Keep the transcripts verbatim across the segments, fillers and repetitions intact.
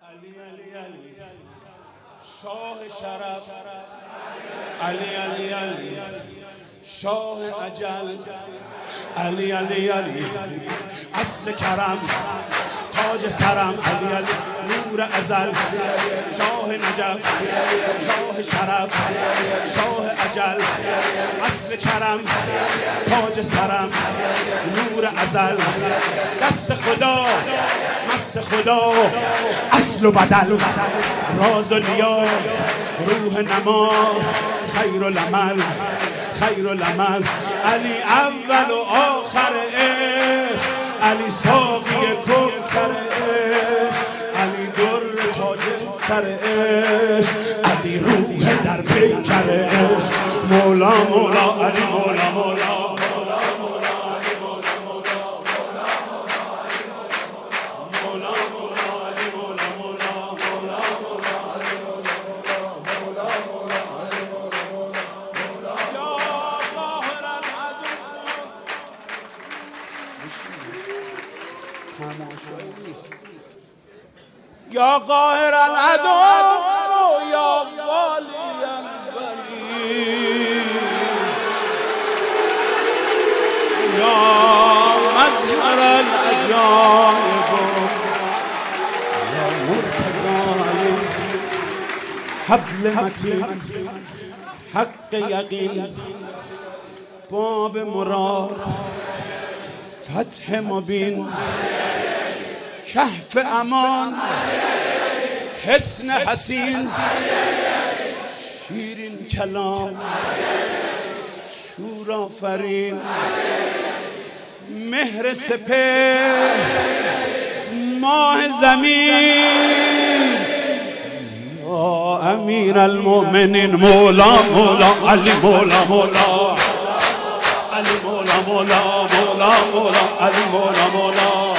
علی علی علی شاه شرف، علی علی علی شاه اجل، علی علی علی اصل کرم، تاج سرم، علی علی نور ازل، شاه نجف، شاه شرف، شاه اجل، اصل کرم، تاج سرم، نور ازل، دست خدا، مست خدا، اصل و بدل، راز و نیاز، روح نماز، خیر العمل، خیر العمل، علی اول و آخر عشق، علی ساقی کوثر عشق، علی در تاج سر عشق، علی روح در پیکر عشق، مولا مولا علی مولا مولا یا قاهر العدو یا والی الولی یا مظهر العجایب یا مرتضی حبل متین حق یقین باب مراد فتح مبین کهف امان حسن حسین شیرین کلام شور آفرین مهر سپهر ماه زمین یا امیر المؤمنین مولا مولا علی مولا مولا علی مولا مولا مولا مولا علی مولا مولا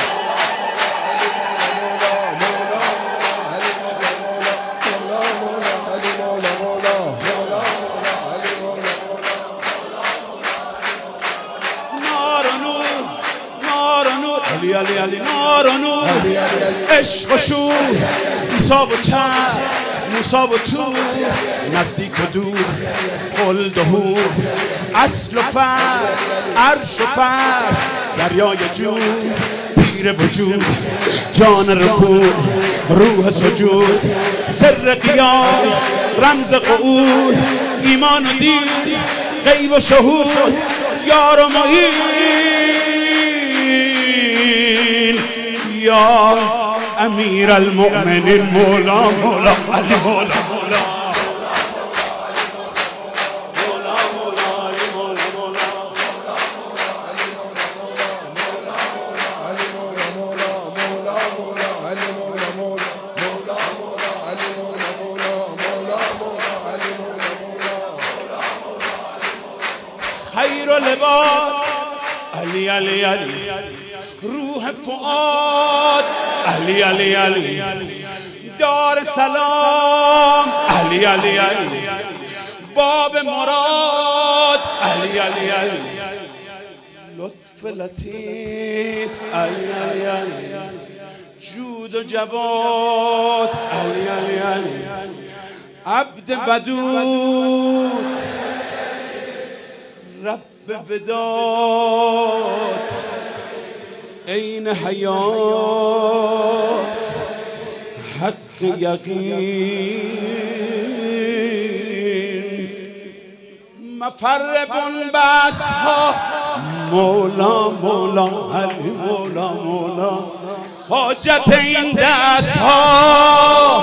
علی علی علی نار و نور عشق و شور عیسی و چرخ موسی و طور نزدیک و دور خلد و حور اصل و فرد عرش و فرش دریای جود پیر وجود جان رکوع روح سجود سر قیام رمز قعود ایمان و دین غیب و شهود یار و معین یا امیر المؤمنین مولا مولا علی مولا مولا خیر لباس علی علی علی روح فؤاد علی علی علی دار سلام علی علی علی باب مراد علی علی علی لطف لطیف علی علی علی جود و جواد علی علی علی عبد ودود رب وداد عین حیات حق یقین مفر بنبست ها مولا مولا علی مولا مولا حاجت این دست ها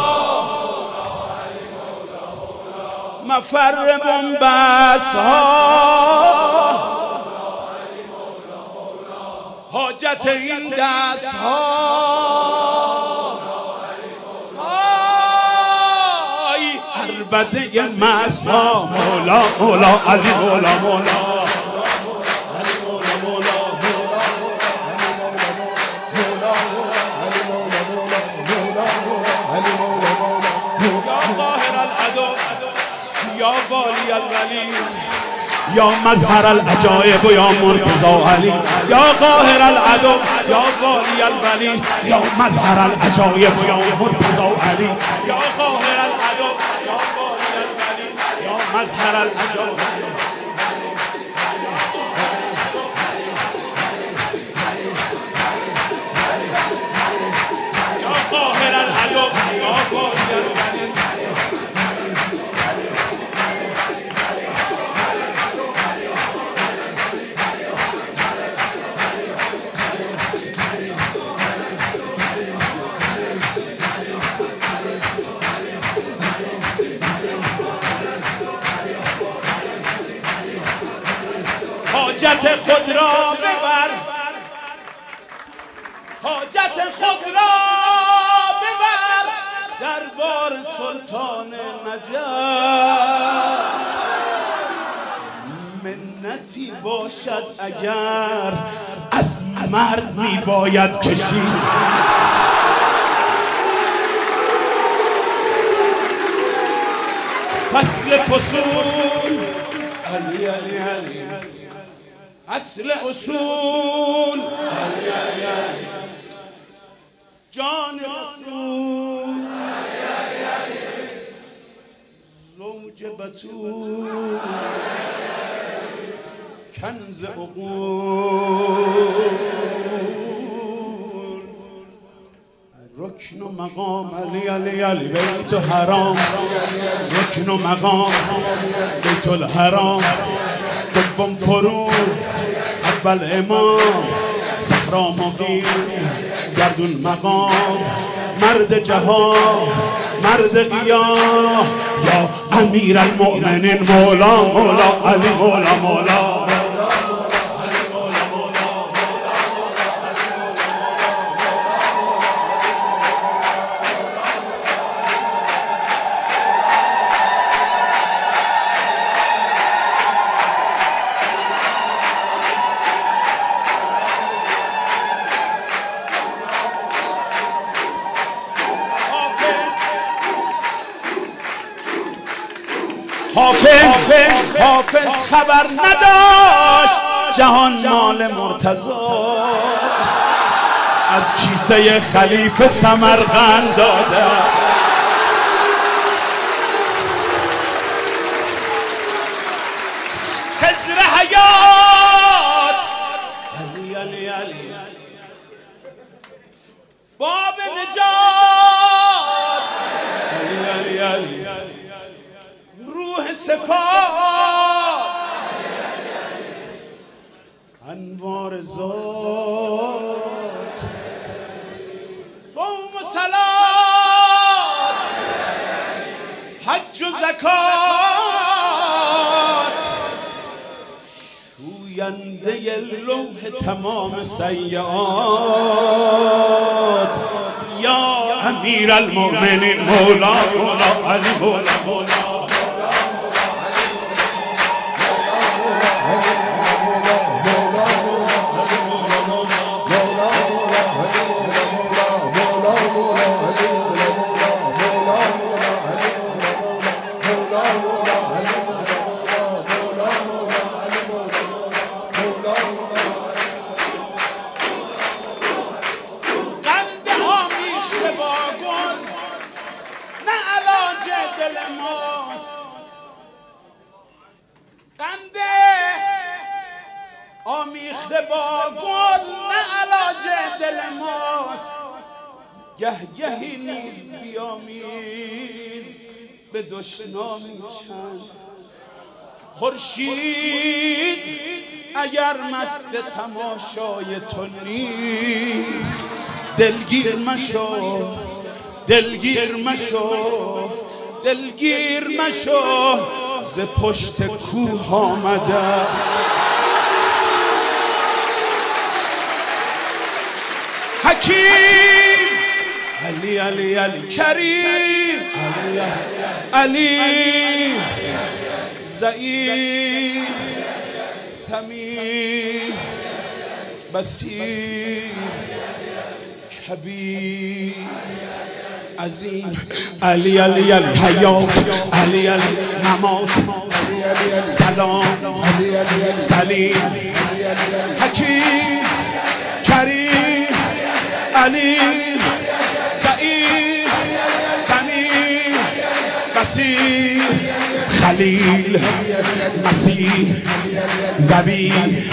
مفر بنبست ها حاجت این دست ها ای عربده مست ها مولا مولا علی مولا مولا یا والی الولی یا مظهر العجایب و یا مرتضی علی یا قاهر العدو یا والی الولی یا مظهر العجایب و یا مرتضی علی یا قاهر العدو یا قاهر الولی یا مظهر العجاب یا قاهر العدو یا قاهر الولی حاجت خود را ببر حاجت خود را ببر دربار سلطان نجف منتی باشد اگر از مرد می باید کشید فصل فصول علی علی علی اصل اصول علی علی علی جان رسول علی علی علی زوج بتول کنز عقول رکن و مقام علی علی علی بیت و حرام رکن و مقام بیت الحرام دوم فرو اول امام صحرا مقیم گردون مقام مرد جهان مرد قیام یا امیر المؤمنین مولا مولا علی مولا مولا حافظ حافظ خبر نداشت جهان مال مرتضاست از کیسه خلیفه سمرقند داده است خضر حیات علی علی علی باب نجات علی علی علی روح صفات انوار ذات صوم و صلات حج و زکات شوینده لوح تمام سیئات یا امیر المؤمنین مولا مولا علی مولا مولا آمیخته با گل نه علاج دل ماست گه گهی نیز بیامیز به دشنامی چند خورشید اگر مست تماشای تو نیست دلگیر مشو دلگیر مشو دلگیر مشو ز پشت کوه آمده است حکیم علی علی علی کریم علی علی ضعیف سمیع بصیر کبیر عظیم علی علی علی حیات علی علی ممات سلام سلیم حکیم کریم علی ضعیف بصیر خلیل مسیح زبی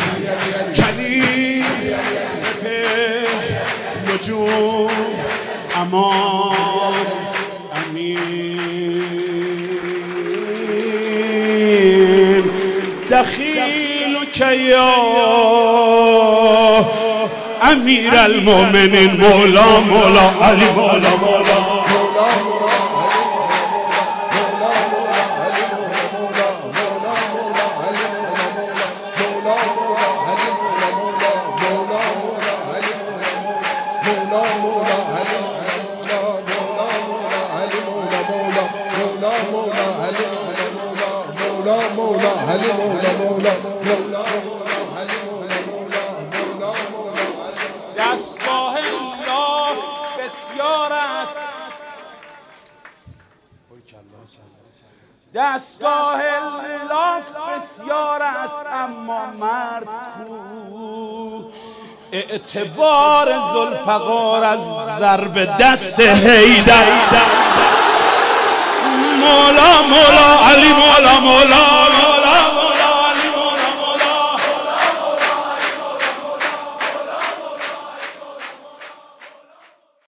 کلیم سپه نجوم امام امین دخیل که یا امیر المؤمنین مولا مولا علی مولا مولا دستگاه لاف بسیار است دستگاه لاف بسیار است اما مرد کو اعتبار ذوالفقار از ضرب دست حیدر مولا مولا علی مولا مولا